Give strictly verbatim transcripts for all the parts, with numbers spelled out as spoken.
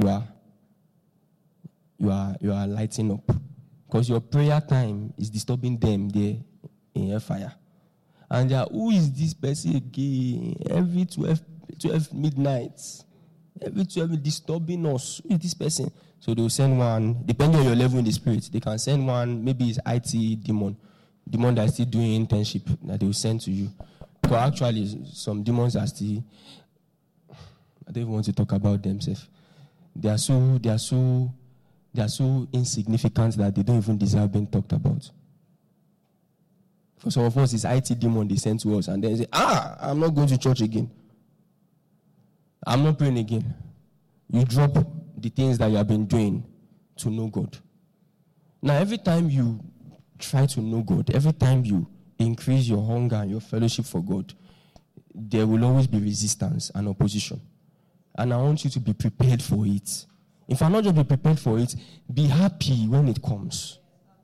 you are you are you are lighting up. Because your prayer time is disturbing them there in hellfire. And they are, who is this person again? Every twelve, twelve midnight. Every twelve disturbing us. Who is this person? So they will send one, depending on your level in the spirit, they can send one, maybe it's I T demon. Demon that is still doing internship that they will send to you. Because actually, some demons are still, I don't even want to talk about themselves. They are so, they are so, they are so insignificant that they don't even deserve being talked about. For some of us, it's I T demon they send to us, and then they say, ah, I'm not going to church again. I'm not praying again. You drop the things that you have been doing to know God. Now, every time you try to know God, every time you increase your hunger and your fellowship for God, there will always be resistance and opposition. And I want you to be prepared for it. If I'm not just be prepared for it, be happy when it comes.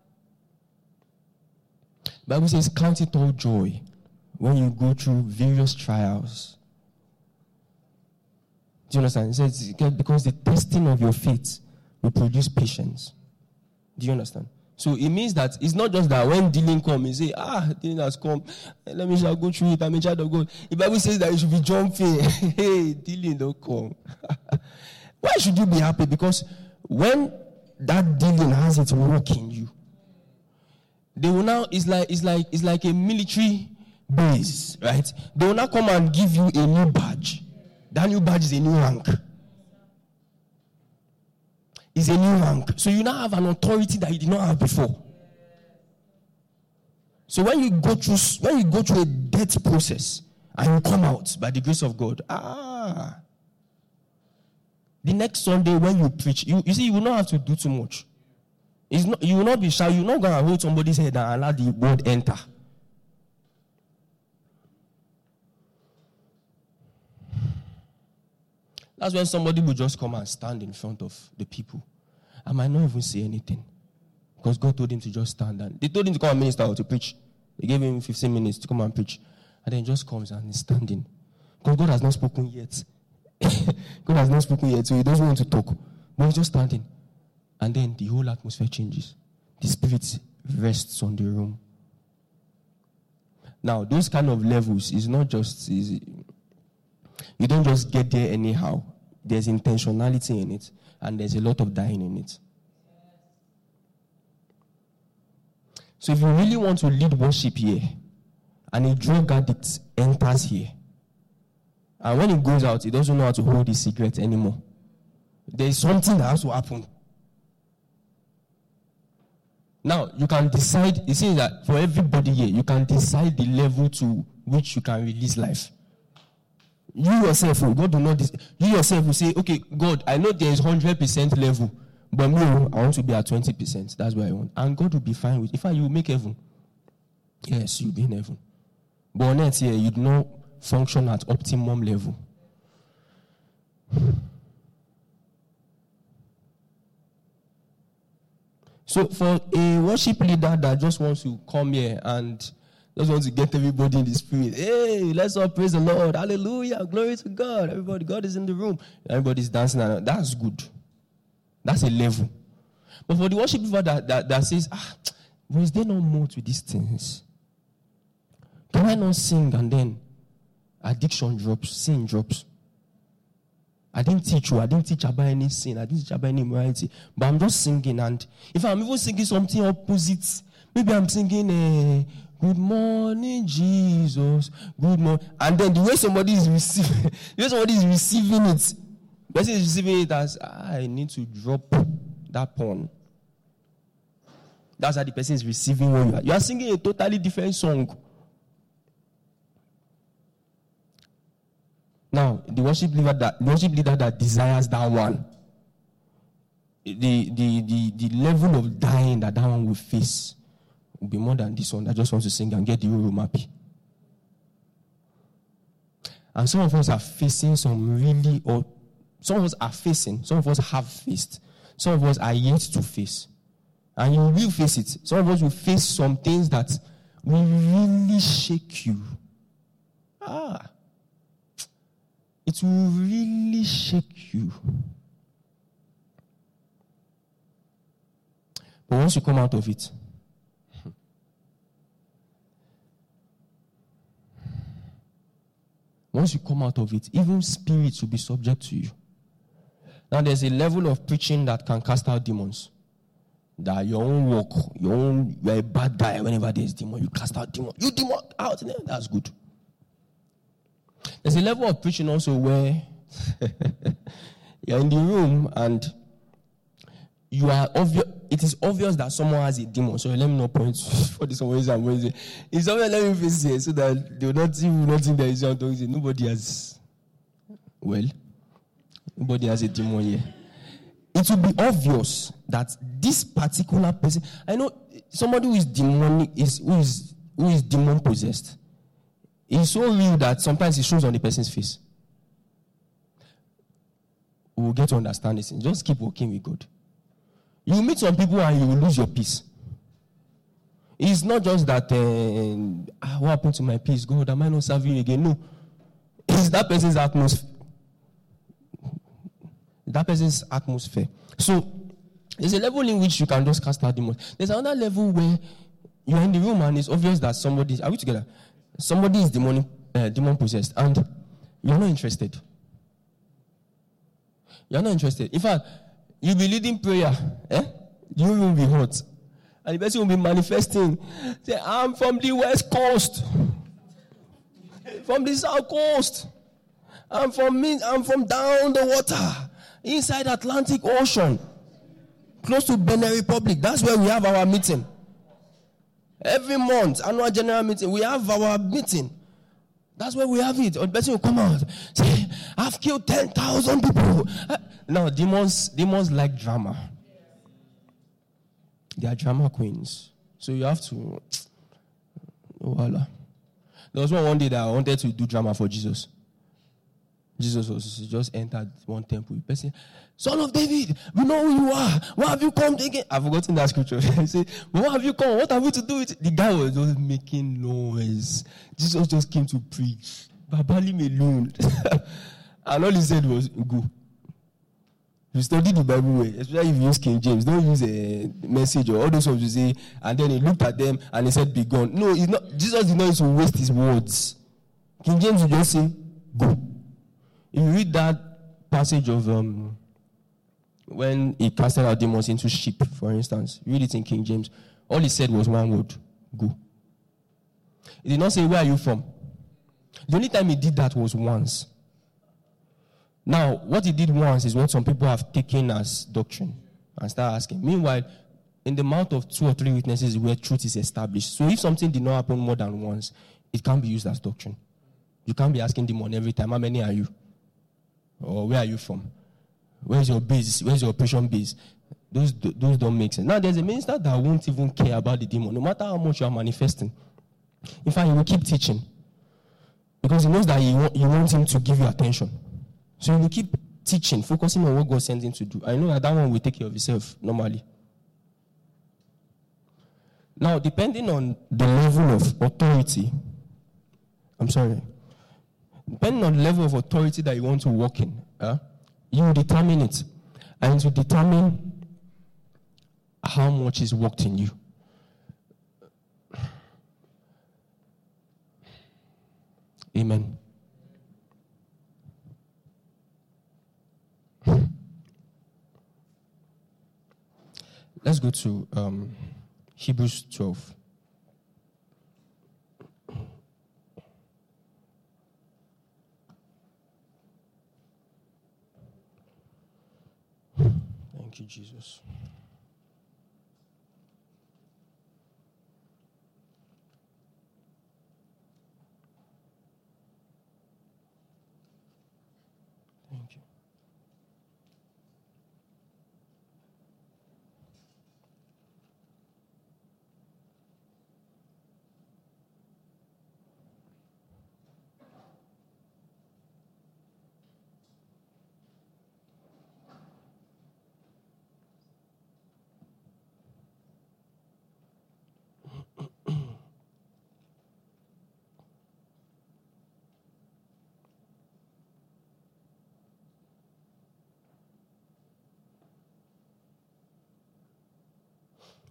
The Bible says, count it all joy when you go through various trials. Do you understand? It says, because the testing of your faith will produce patience. Do you understand? So it means that it's not just that when dealing comes, you say, ah, dealing has come. Let me shall go through it. I'm a child of God. The Bible says that you should be jumping. Hey, dealing don't come. Why should you be happy? Because when that dealing has its work in you, they will now, it's like, it's like, it's like a military base, right? They will now come and give you a new badge. That new badge is a new rank. It's a new rank. So you now have an authority that you did not have before. So when you go through, when you go through a death process and you come out by the grace of God, ah, the next Sunday when you preach, you, you see, you will not have to do too much. It's not, you will not be shy. You're not going to hold somebody's head and allow the word enter. That's when somebody will just come and stand in front of the people. I might not even say anything. Because God told him to just stand. And they told him to come and minister or to preach. They gave him fifteen minutes to come and preach. And then he just comes and he's standing. Because God has not spoken yet. God has not spoken yet, so he doesn't want to talk. But he's just standing. And then the whole atmosphere changes. The spirit rests on the room. Now, those kind of levels is not just easy. You don't just get there anyhow. There's intentionality in it, and there's a lot of dying in it. So if you really want to lead worship here, and a drug addict enters here, and when he goes out, he doesn't know how to hold his cigarette anymore, there is something that has to happen. Now, you can decide, it says that for everybody here, you can decide the level to which you can release life. You yourself, God will not, you yourself will say, okay, God, I know there is one hundred percent level, but me, I want to be at twenty percent. That's what I want. And God will be fine with it. In fact, you will make heaven. Yes, you'll be in heaven. But on earth here, you do not function at optimum level. So for a worship leader that just wants to come here and just wants to get everybody in the spirit, hey, let's all praise the Lord, hallelujah, glory to God, everybody, God is in the room, everybody's dancing, and that's good. That's a level. But for the worship leader that, that, that says, ah, but is there no more to these things? Can I not sing and then addiction drops, sin drops? I didn't teach you. I didn't teach about any sin. I didn't teach about any immorality. But I'm just singing. And if I'm even singing something opposite, maybe I'm singing, uh, good morning, Jesus. Good morning. And then the way somebody is receiving, the way somebody is receiving it, the person is receiving it as, ah, I need to drop that porn. That's how the person is receiving what you are. You are singing a totally different song. Now, the worship leader that the worship leader that desires that one, the, the, the, the level of dying that that one will face will be more than this one that just wants to sing and get the room happy. And some of us are facing some really, or some of us are facing, some of us have faced, some of us are yet to face. And you will face it. Some of us will face some things that will really shake you. Ah. It will really shake you. But once you come out of it, once you come out of it, even spirits will be subject to you. Now, there's a level of preaching that can cast out demons. That your own work, your own, you're a bad guy whenever there's demon, you cast out demon. You demon out, that's good. There's a level of preaching also where you're in the room and you are obvious. It is obvious that someone has a demon. So let me not point for this one. I'm going to say, it's obvious. Let me face it so that they will not see, will not think there is something. Nobody has. Well, nobody has a demon here. It will be obvious that this particular person. I know somebody who is demonic is who is who is demon possessed. It's so real that sometimes it shows on the person's face. We will get to understand this. Just keep working with God. You meet some people and you will lose your peace. It's not just that, uh, what happened to my peace? God, am I not serving you again? No. It's that person's atmosphere. That person's atmosphere. So, there's a level in which you can just cast out demons. There's another level where you're in the room and it's obvious that somebody, are we together? Somebody is demonic, uh, demon possessed and you're not interested. You're not interested. In fact, you'll be leading prayer. Eh? You will be hot. And the person will be manifesting. Say, I'm from the West Coast. From the South Coast. I'm from I'm from down the water. Inside Atlantic Ocean. Close to Benin Republic. That's where we have our meeting. Every month, annual general meeting, we have our meeting. That's where we have it. Or the person will come out. Say, I've killed ten thousand people. Now, demons, demons like drama. They are drama queens. So you have to... Oh, Allah. There was one, one day that I wanted to do drama for Jesus. Jesus was just entered one temple. The person, Son of David, we know who you are. Why have you come again? I've forgotten that scripture. I said, but why have you come? What have you to do with it? The guy was just making noise. Jesus just came to preach. Baba, leave me alone. And all he said was, go. You study the Bible way, especially if you use King James. Don't use a message or all those words you say. And then he looked at them and he said, be gone. No, it's not. Jesus did not need to waste his words. King James will just say, go. If you read that passage of um, when he casted out demons into sheep, for instance, read it in King James. All he said was one word, go. He did not say, where are you from? The only time he did that was once. Now, what he did once is what some people have taken as doctrine and start asking. Meanwhile, in the mouth of two or three witnesses where truth is established. So if something did not happen more than once, it can't be used as doctrine. You can't be asking demon every time, how many are you? Or where are you from? Where's your base? Where's your operation base? Those, those don't make sense. Now, there's a minister that won't even care about the demon, no matter how much you are manifesting. In fact, he will keep teaching. Because he knows that you want, you want him to give you attention. So he will keep teaching, focusing on what God sends him to do. I know that that one will take care of himself normally. Now, depending on the level of authority, I'm sorry, depending on the level of authority that you want to walk in, uh, you will determine it. And to determine how much is worked in you. Amen. Let's go to um, Hebrews twelve. Thank you, Jesus. Thank you.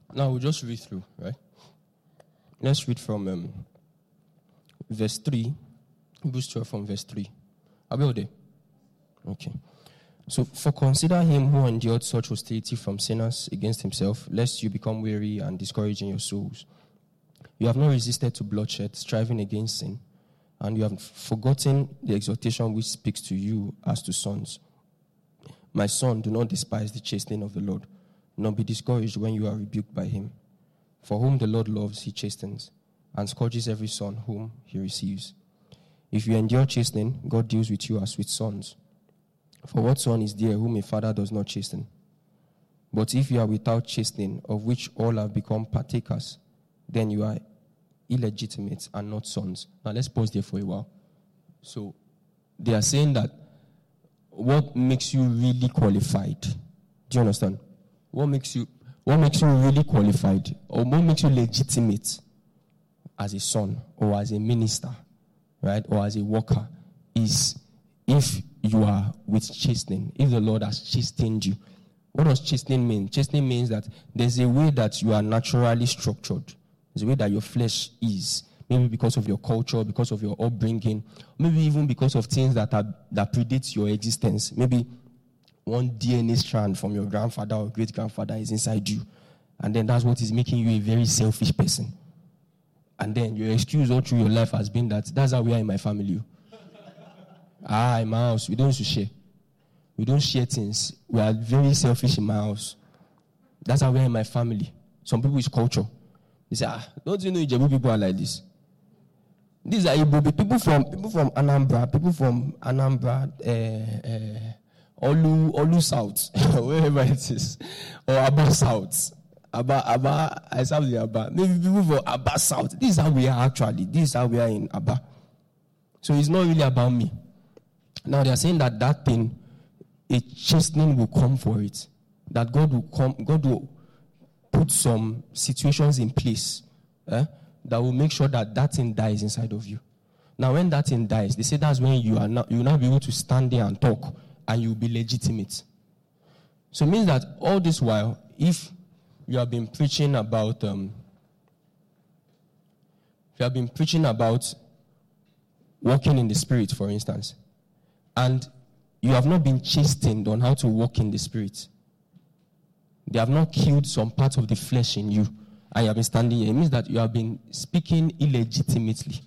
Now we'll just read through, right? Let's read from um, verse three. Hebrews twelve from verse three. Are we all there? Okay. So, for consider him who endured such hostility from sinners against himself, lest you become weary and discouraged in your souls. You have not resisted to bloodshed, striving against sin, and you have forgotten the exhortation which speaks to you as to sons. My son, do not despise the chastening of the Lord, nor be discouraged when you are rebuked by him. For whom the Lord loves, he chastens, and scourges every son whom he receives. If you endure chastening, God deals with you as with sons. For what son is there whom a father does not chasten? But if you are without chastening, of which all have become partakers, then you are illegitimate and not sons. Now let's pause there for a while. So they are saying that what makes you really qualified? Do you understand? What makes you what makes you really qualified, or what makes you legitimate as a son or as a minister, right, or as a worker, is if you are with chastening, if the Lord has chastened you. What does chastening mean? Chastening means that there's a way that you are naturally structured. There's a way that your flesh is. Maybe because of your culture, because of your upbringing, maybe even because of things that are that predate your existence. Maybe one D N A strand from your grandfather or great-grandfather is inside you. And then that's what is making you a very selfish person. And then your excuse all through your life has been that that's how we are in my family. Ah, in my house, we don't used to share. We don't share things. We are very selfish in my house. That's how we are in my family. Some people is culture. They say, ah, don't you know Ijebu people are like this? These are Igbo people from people from Anambra, people from Anambra, uh, uh, Olu, Olu South, wherever it is, or Aba South. Aba, Aba, I saw the Aba. Maybe people from Aba South. This is how we are actually. This is how we are in Aba. So it's not really about me. Now they are saying that that thing, a chastening will come for it. That God will come, God will put some situations in place eh, that will make sure that that thing dies inside of you. Now, when that thing dies, they say that's when you are not, you will not be able to stand there and talk, and you will be legitimate. So it means that all this while, if you have been preaching about, um, if you have been preaching about walking in the Spirit, for instance, and you have not been chastened on how to walk in the Spirit, they have not killed some part of the flesh in you, and you have been standing here. It means that you have been speaking illegitimately.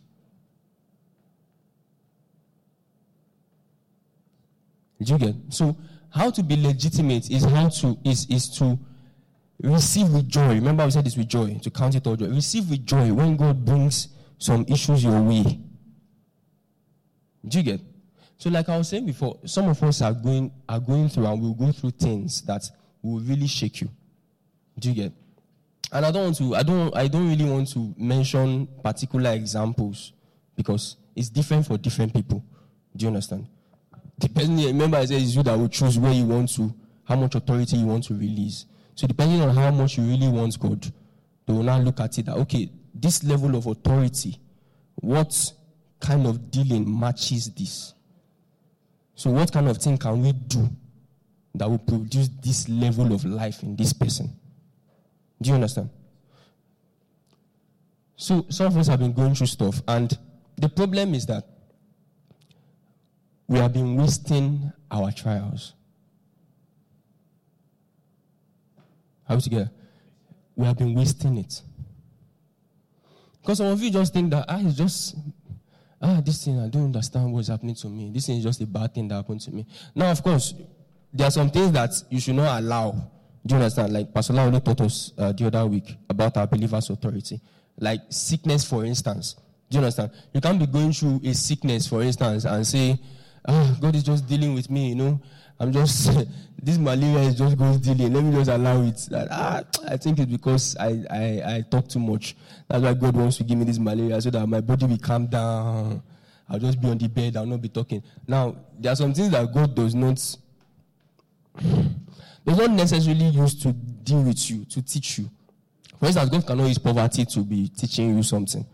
Did you get? So, how to be legitimate is how to is is to receive with joy. Remember, we said this with joy, to count it all joy. Receive with joy when God brings some issues your way. Did you get? So, like I was saying before, some of us are going are going through and will go through things that will really shake you. Do you get? And I don't want to, I don't, I don't really want to mention particular examples because it's different for different people. Do you understand? Depending, remember I said it's you that will choose where you want to, how much authority you want to release. So depending on how much you really want God, they will now look at it that, okay, this level of authority, what kind of dealing matches this? So what kind of thing can we do that will produce this level of life in this person? Do you understand? So some of us have been going through stuff, and the problem is that we have been wasting our trials. How together? We have been wasting it. Because some of you just think that, ah, it's just, ah, this thing, I don't understand what's happening to me. This thing is just a bad thing that happened to me. Now, of course, there are some things that you should not allow. Do you understand? Like Pastor Laolo taught us uh, the other week about our believers' authority. Like sickness, for instance. Do you understand? You can't be going through a sickness, for instance, and say, ah, God is just dealing with me, you know. I'm just, this malaria is just God's dealing. Let me just allow it. That, ah, I think it's because I, I, I talk too much. That's why God wants to give me this malaria so that my body will calm down. I'll just be on the bed. I'll not be talking. Now, there are some things that God does not, does not necessarily use to deal with you, to teach you. For instance, God cannot use poverty to be teaching you something.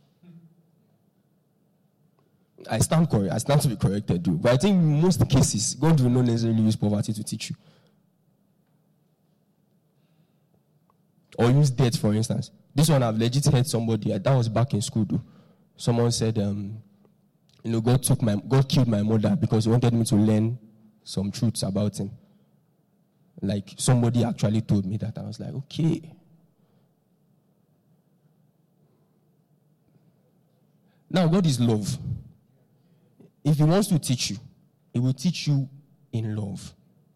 I stand correct. I stand to be corrected, dude. But I think in most cases, God will not necessarily use poverty to teach you. Or use debt, for instance. This one I've legit heard somebody, that was back in school though. Someone said, um, you know, God took my, God killed my mother because he wanted me to learn some truths about him. Like somebody actually told me that. I was like, okay. Now, God is love. If he wants to teach you, he will teach you in love.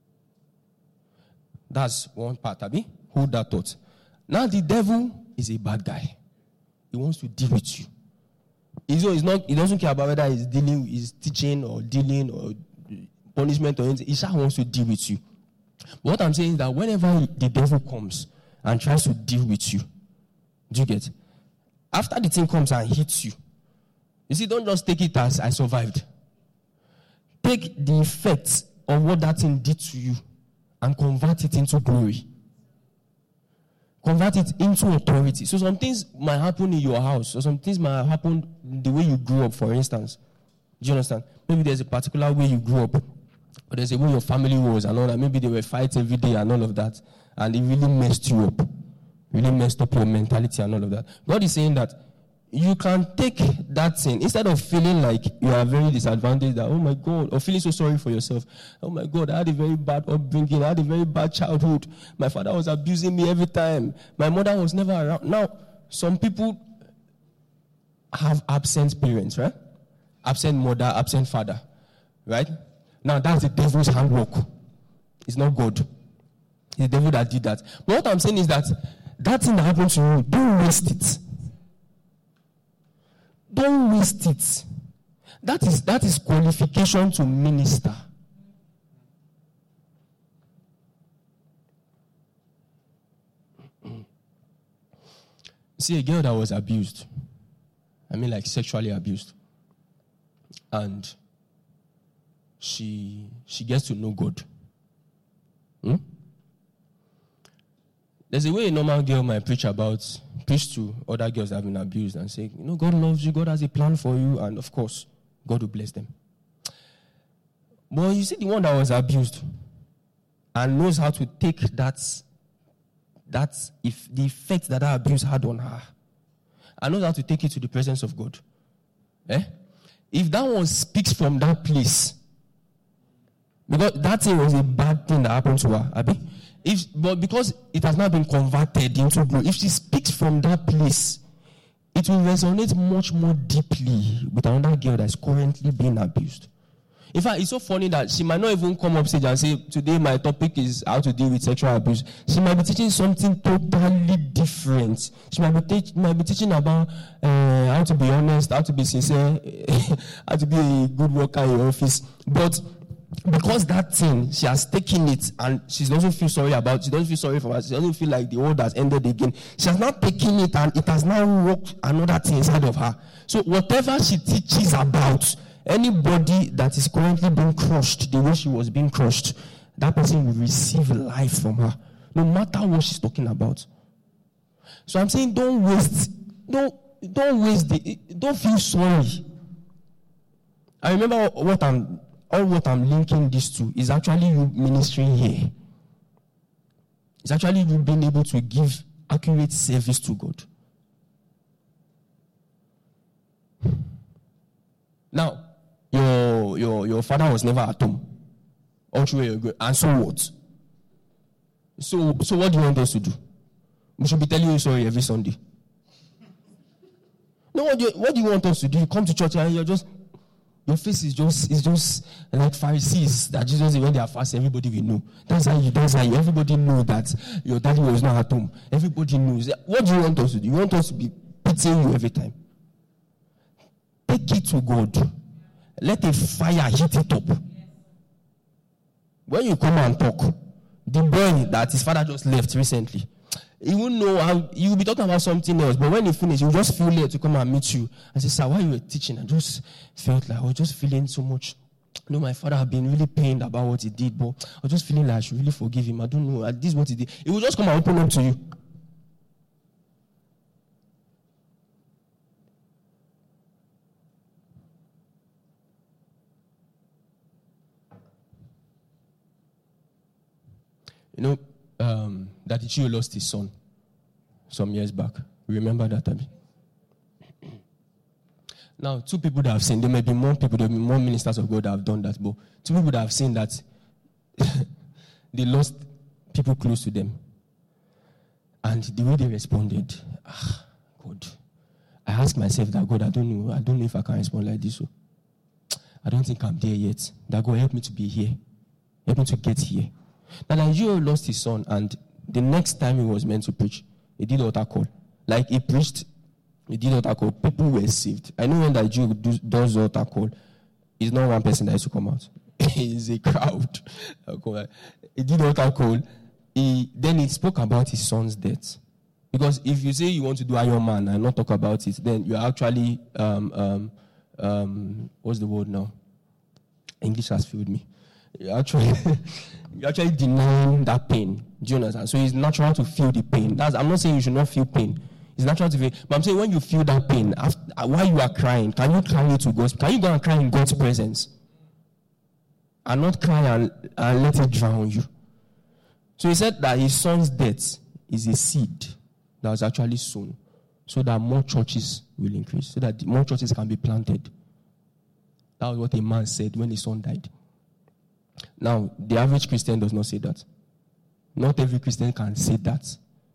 That's one part, Abi. Hold that thought. Now, the devil is a bad guy. He wants to deal with you. He's not, he doesn't care about whether he's dealing, he's teaching or dealing or punishment or anything. He just wants to deal with you. But what I'm saying is that whenever the devil comes and tries to deal with you, do you get? After the thing comes and hits you, you see, don't just take it as I survived. Take the effects of what that thing did to you and convert it into glory. Convert it into authority. So some things might happen in your house, or some things might happen the way you grew up, for instance. Do you understand? Maybe there's a particular way you grew up, or there's a way your family was and all that. Maybe they were fighting every day and all of that, and it really messed you up. Really messed up your mentality and all of that. God is saying that you can take that thing, instead of feeling like you are very disadvantaged, that, oh my God, or feeling so sorry for yourself. Oh my God, I had a very bad upbringing. I had a very bad childhood. My father was abusing me every time. My mother was never around. Now, some people have absent parents, right? Absent mother, absent father, right? Now, that's the devil's handwork. It's not God. It's the devil that did that. But what I'm saying is that that thing that happened to you, don't waste it. Don't waste it. That is, that is qualification to minister. See, a girl that was abused, I mean like sexually abused, and she she gets to know God. Hmm? There's a way a normal girl might preach about, preach to other girls that have been abused and say, you know, God loves you, God has a plan for you, and of course, God will bless them. But you see the one that was abused and knows how to take that, that if the effect that that abuse had on her, and knows how to take it to the presence of God. Eh? If that one speaks from that place, because that thing was a bad thing that happened to her, Abi. If, but because it has not been converted into glory, if she speaks from that place, it will resonate much more deeply with another girl that is currently being abused. In fact, it's so funny that she might not even come up stage and say, today my topic is how to deal with sexual abuse. She might be teaching something totally different. She might be, te- might be teaching about uh, how to be honest, how to be sincere, how to be a good worker in your office. But because that thing, she has taken it and she doesn't feel sorry about it. She doesn't feel sorry for her. She doesn't feel like the world has ended again. She has not taken it and it has now worked another thing inside of her. So whatever she teaches about, anybody that is currently being crushed the way she was being crushed, that person will receive life from her, no matter what she's talking about. So I'm saying don't waste, don't, don't waste, the, don't feel sorry. I remember what I'm All what I'm linking this to is actually you ministering here. It's actually you being able to give accurate service to God. Now, your your your father was never at home. All through your good. And so what? So so what do you want us to do? We should be telling you sorry every Sunday. No, what do you, what do you want us to do? You come to church and you're just Your face is just is just like Pharisees that Jesus, when they are fasting, everybody will know. That's how you that's how you everybody know that your daddy was not at home. Everybody knows. What do you want us to do? You want us to be pitying you every time. Take it to God. Let a fire hit it up. When you come and talk, the boy that his father just left recently, he won't know how, you will be talking about something else, but when you finish, you just feel late to come and meet you and say, sir, while you were teaching, I just felt like I was just feeling so much. You know, my father had been really pained about what he did, but I was just feeling like I should really forgive him. I don't know, this is what he did. He will just come and open up to you. You know, um, Daddy Chio lost his son. some years back. Remember that, Abby? Now, two people that have seen, there may be more people, there may be more ministers of God that have done that, but two people that have seen that they lost people close to them. And the way they responded, ah, God. I ask myself that, God, I don't know, I don't know if I can respond like this. So I don't think I'm there yet. That God help me to be here. Help me to get here. Now, Nigeria lost his son, and the next time he was meant to preach, he did altar call. Like he preached, he did altar call. People were saved. I know when Nigeria do, does altar call, it's not one person that has to come out. It's a crowd. He did altar call. He, then he spoke about his son's death. Because if you say you want to do Iron Man and not talk about it, then you're actually, um, um, um, what's the word now? English has failed me. You're actually, you're actually denying that pain. Do you understand? So it's natural to feel the pain. That's, I'm not saying you should not feel pain. It's natural to feel. But I'm saying when you feel that pain, after, while you are crying, can you cry it to God? Can you go and cry in God's presence? And not cry and, and let it drown you. So he said that his son's death is a seed that was actually sown, so that more churches will increase, so that more churches can be planted. That was what a man said when his son died. Now, the average Christian does not say that. Not every Christian can say that.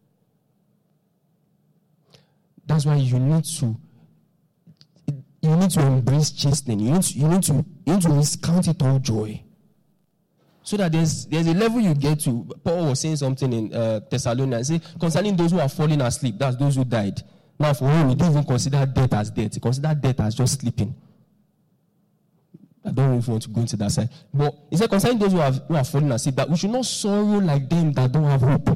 That's why you need to you need to embrace chastening. You need to, you need to, you need to count it all joy. So that there's there's a level you get to. Paul was saying something in uh, Thessalonians. Say, concerning those who are falling asleep, that's those who died. Now, for him, we don't even consider death as death. We consider death as just sleeping. I don't know if you want to go into that side. But he said, concerning those who have who are falling asleep, that we should not sorrow like them that don't have hope.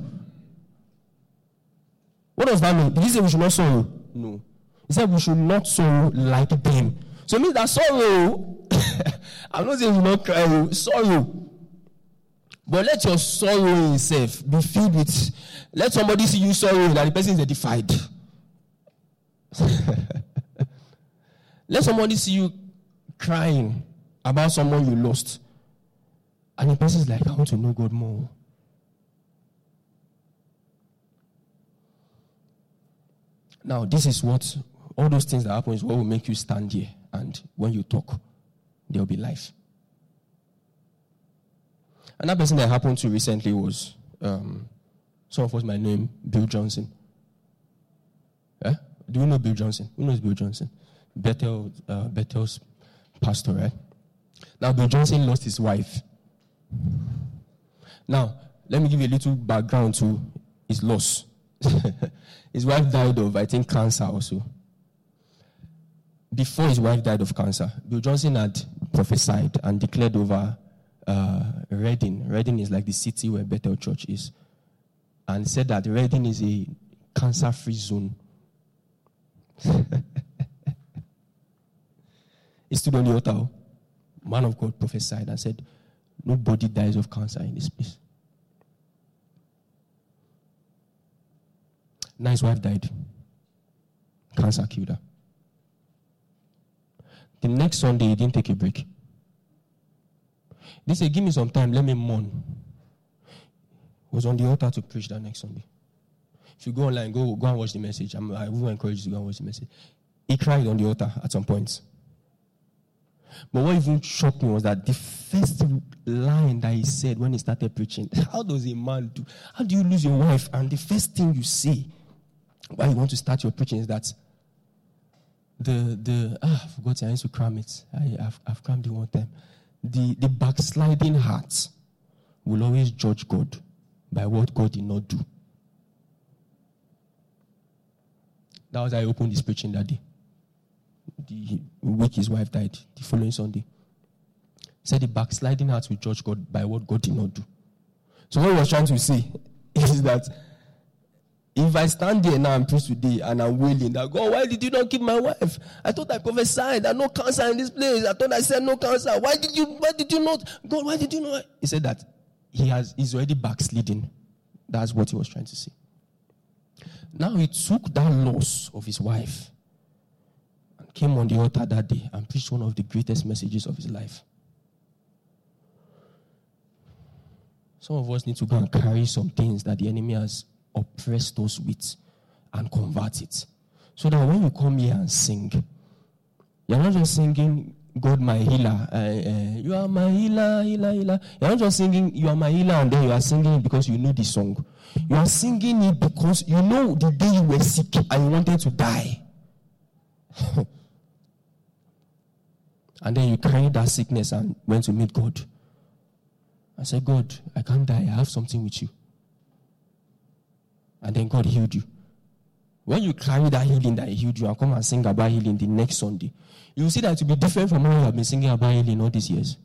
What does that mean? Did he say we should not sorrow? No. He said we should not sorrow like them. So it means that sorrow, I'm not saying we should not cry, sorrow. But let your sorrow itself be filled with, let somebody see you sorrowing that the person is edified. Let somebody see you crying about someone you lost. And the person is like, I want to know God more. Now, this is what, all those things that happen is what will make you stand here. And when you talk, there will be life. Another person that happened to recently was, um, some of us might know him, Bill Johnson. Yeah? Do you know Bill Johnson? Who knows Bill Johnson? Bethel, uh, Bethel's pastor, right? Now, Bill Johnson lost his wife. Now, let me give you a little background to his loss. His wife died of, I think, cancer also. Before his wife died of cancer, Bill Johnson had prophesied and declared over uh, Reading. Reading is like the city where Bethel Church is. And said that Reading is a cancer-free zone. He stood on the altar. Man of God prophesied and said, nobody dies of cancer in this place. Now his wife died. Cancer killed her. The next Sunday, he didn't take a break. He said, give me some time, let me mourn. He was on the altar to preach that next Sunday. If you go online, go, go and watch the message. I'm, I will encourage you to go and watch the message. He cried on the altar at some point. But what even shocked me was that the first line that he said when he started preaching, how does a man do? How do you lose your wife? And the first thing you say while you want to start your preaching is that the, the ah, I forgot, I used to cram it. I, I've, I've crammed it one time. The, the backsliding heart will always judge God by what God did not do. That was how I opened this preaching that day. The week his wife died, the following Sunday. He said the backsliding heart will judge God by what God did not do. So what he was trying to say is that if I stand there now and preach today and I'm wailing that, God, why did you not keep my wife? I thought I prophesied that no cancer in this place. I thought I said no cancer. Why did you why did you not? God, why did you not? He said that he has he's already backsliding. That's what he was trying to say. Now he took that loss of his wife and came on the altar that day and preached one of the greatest messages of his life. Some of us need to go and carry some things that the enemy has oppressed us with and convert it. So that when you come here and sing, you're not just singing, God my healer, uh, uh, you are my healer, healer, healer. You're not just singing, you are my healer, and then you are singing it because you know the song. You are singing it because you know the day you were sick and you wanted to die. And then you carried that sickness and went to meet God. I said, God, I can't die. I have something with you. And then God healed you. When you carry that healing that he healed you and come and sing about healing the next Sunday, you will see that it will be different from how you have been singing about healing all these years.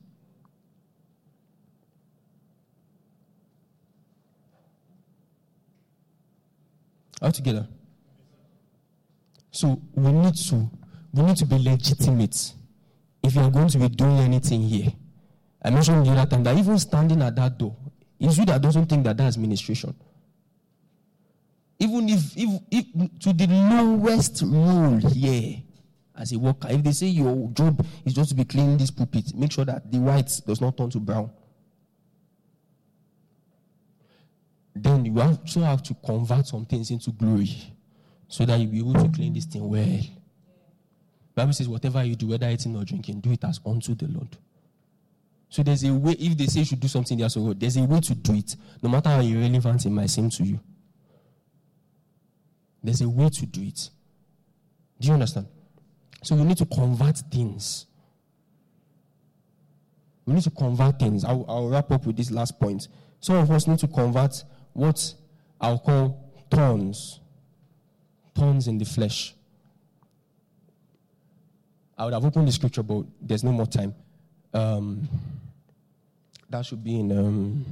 All together. So we need to we need to be legitimate if you are going to be doing anything here. I mentioned the other time that even standing at that door, it's you that doesn't think that that's ministration. Even if, if, if to the lowest role here as a worker, if they say your job is just to be cleaning this pulpit, make sure that the white does not turn to brown. Then you also have to convert some things into glory so that you'll be able to clean this thing well. The Bible says, whatever you do, whether eating or drinking, do it as unto the Lord. So there's a way, if they say you should do something, there's a way, there's a way to do it, no matter how irrelevant it might seem to you. There's a way to do it. Do you understand? So we need to convert things. We need to convert things. I'll, I'll wrap up with this last point. Some of us need to convert what I'll call thorns. Thorns in the flesh. I would have opened the scripture, but there's no more time. Um, that should be in... Um,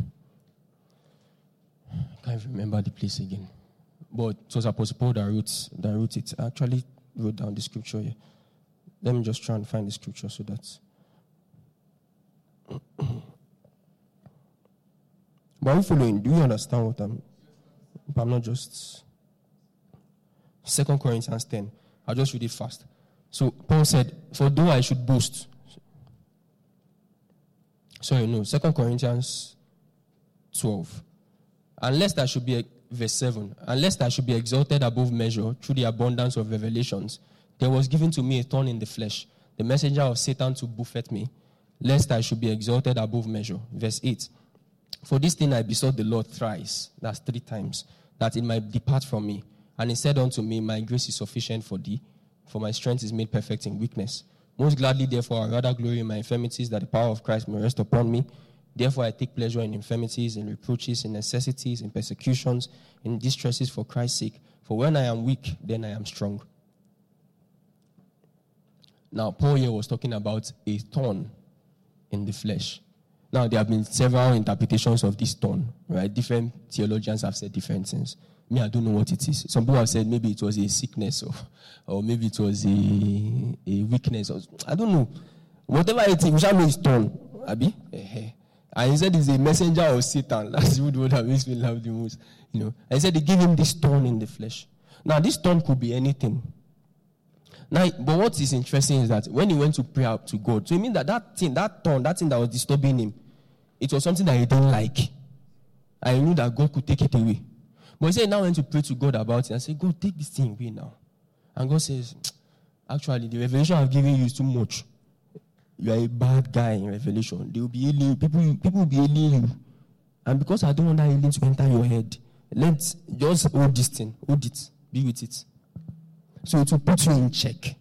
I can't remember the place again. But it was Apostle Paul that wrote, that wrote it. I actually wrote down the scripture here. Let me just try and find the scripture so that... But are you following? Do you understand what I'm... I'm not just... Second Corinthians ten. I'll just read it fast. So Paul said, for though I should boast... Sorry, no. Second Corinthians twelve. Unless I should be... Verse seven. Unless I should be exalted above measure through the abundance of revelations, there was given to me a thorn in the flesh, the messenger of Satan to buffet me, lest I should be exalted above measure. Verse eight. For this thing I besought the Lord thrice, that's three times, that it might depart from me. And he said unto me, my grace is sufficient for thee, for my strength is made perfect in weakness. Most gladly, therefore, I rather glory in my infirmities, that the power of Christ may rest upon me. Therefore, I take pleasure in infirmities, in reproaches, in necessities, in persecutions, in distresses for Christ's sake. For when I am weak, then I am strong. Now, Paul here was talking about a thorn in the flesh. Now, there have been several interpretations of this thorn, right? Different theologians have said different things. Me, I don't know what it is. Some people have said maybe it was a sickness, or, or maybe it was a, a weakness. Or, I don't know. Whatever it is, we shall know it's thorn. Abi? And he said he's a messenger of Satan. That's the word that makes me laugh the most. You know, and he said they gave him this thorn in the flesh. Now, this thorn could be anything. Now, but what is interesting is that when he went to pray out to God, so it means that that thing, that thorn, that thing that was disturbing him, it was something that he didn't like. And he knew that God could take it away. But he said he now went to pray to God about it and said, God, take this thing away now. And God says, actually, the revelation I've given you is too much. You are a bad guy in Revelation. They will be alien. People, people will be alien you. And because I don't want that alien to enter your head, let's just hold this thing. Hold it. Be with it. So it will put you in check.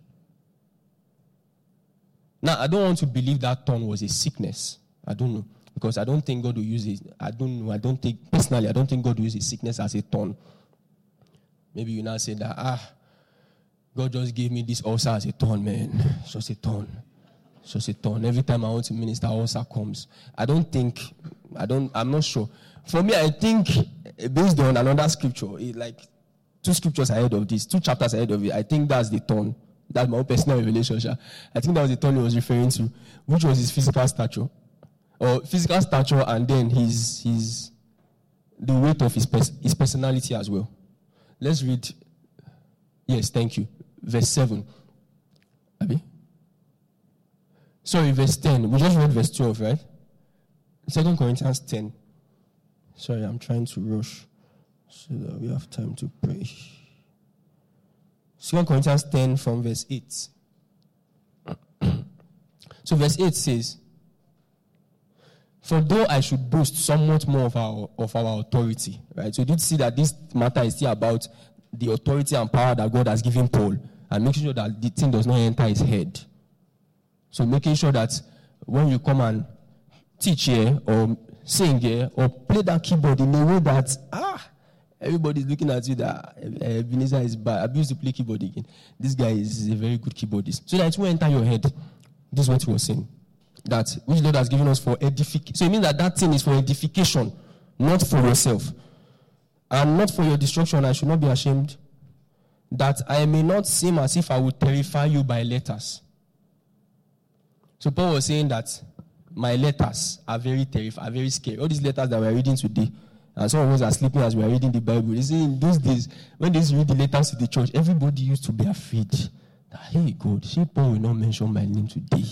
Now, I don't want to believe that thorn was a sickness. I don't know. Because I don't think God will use it. I don't know. I don't think, personally, I don't think God will use a sickness as a thorn. Maybe you now say that, ah, God just gave me this ulcer as a thorn, man. It's just a thorn. So it's a thorn. Every time I want to minister, ulcer comes. I don't think, I don't, I'm not sure. For me, I think, based on another scripture, it, like two scriptures ahead of this, two chapters ahead of it, I think that's the thorn. That's my own personal revelation. I think that was the thorn he was referring to, which was his physical stature. Or physical stature and then his, his the weight of his, pers- his personality as well. Let's read. Yes, thank you. Verse seven. Abi? Sorry, verse ten. We just read verse twelve, right? Second Corinthians ten. Sorry, I'm trying to rush so that we have time to pray. Second Corinthians ten from verse eight. So verse eight says, for though I should boast somewhat more of our of our authority, right? So you did see that this matter is still about the authority and power that God has given Paul, and making sure that the thing does not enter his head. So making sure that when you come and teach here, or sing here, or play that keyboard in a way that, ah, everybody's looking at you that uh, Ebenezer is bad. I used to play keyboard again. This guy is a very good keyboardist. So that it will enter your head. This is what he was saying. That which Lord has given us for edification. So it means that that thing is for edification, not for yourself. And not for your destruction. I should not be ashamed that I may not seem as if I would terrify you by letters. So Paul was saying that my letters are very terrifying, are very scary. All these letters that we're reading today, and some of us are sleeping as we are reading the Bible. You see, in those days, when they read the letters to the church, everybody used to be afraid that, hey, God, see, Paul will not mention my name today.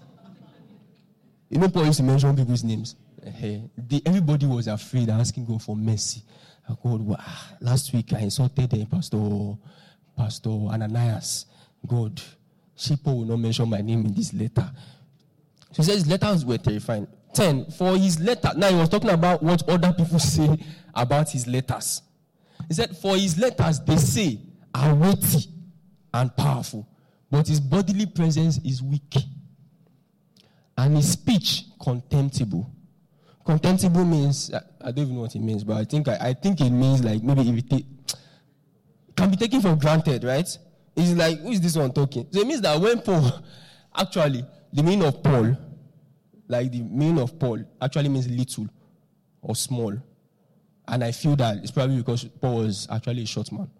You know, Paul used to mention people's names. Hey, they, everybody was afraid, asking God for mercy. Oh, God, wow, last week I insulted uh, Pastor, Pastor Ananias. God, see, Paul will not mention my name in this letter. So he says his letters were terrifying. ten. For his letter. Now he was talking about what other people say about his letters. He said, for his letters, they say, are weighty and powerful, but his bodily presence is weak, and his speech contemptible. Contemptible means, I, I don't even know what it means, but I think I, I think it means like maybe irritate. Can be taken for granted, right? It's like, who is this one talking? So it means that when Paul, actually, the meaning of Paul, like the meaning of Paul, actually means little or small. And I feel that it's probably because Paul was actually a short man.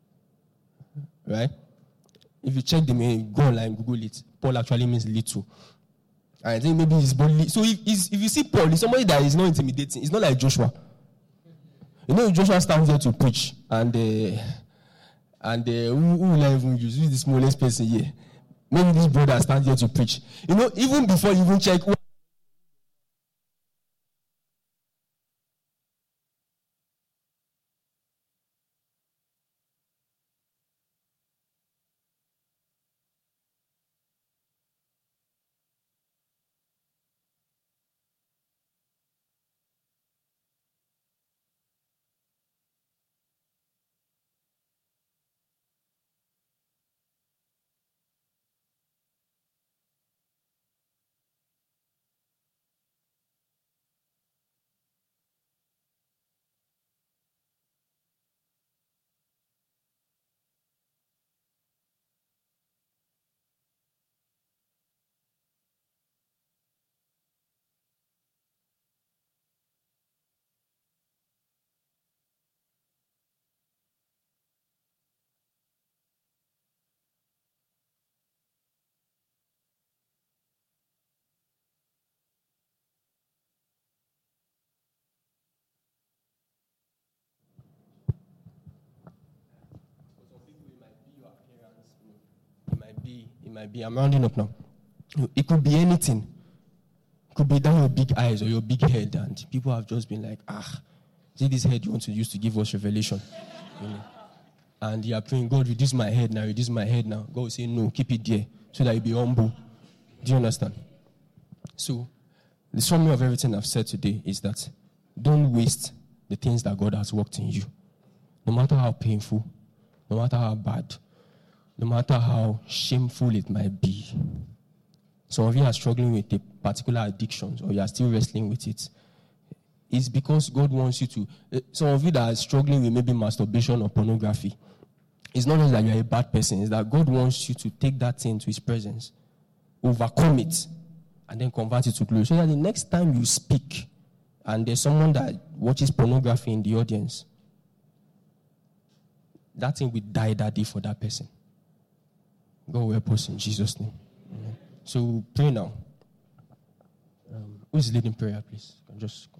Right? If you check the meaning, go online, Google it. Paul actually means little. And I think maybe his body. So if, if you see Paul, he's somebody that is not intimidating. It's not like Joshua. You know, Joshua stands there to preach. And uh, and uh, who, who will I even use? Who's the smallest person here? Maybe this brother stands here to preach. You know, even before you even check. It might be, I'm rounding up now. It could be anything. It could be down your big eyes or your big head, and people have just been like, ah, see this head you want to use to give us revelation. You know? And you are praying, God, reduce my head now, reduce my head now. God will say, no, keep it there, so that you be humble. Do you understand? So, the summary of everything I've said today is that don't waste the things that God has worked in you. No matter how painful, no matter how bad, no matter how shameful it might be. Some of you are struggling with a particular addiction, or you are still wrestling with it. It's because God wants you to. Some of you that are struggling with maybe masturbation or pornography, it's not just that you're a bad person, it's that God wants you to take that thing to his presence, overcome it, and then convert it to glory. So that the next time you speak, and there's someone that watches pornography in the audience, that thing will die that day for that person. God will help us in Jesus' name. Amen. So pray now. Um, who is leading prayer, please? Just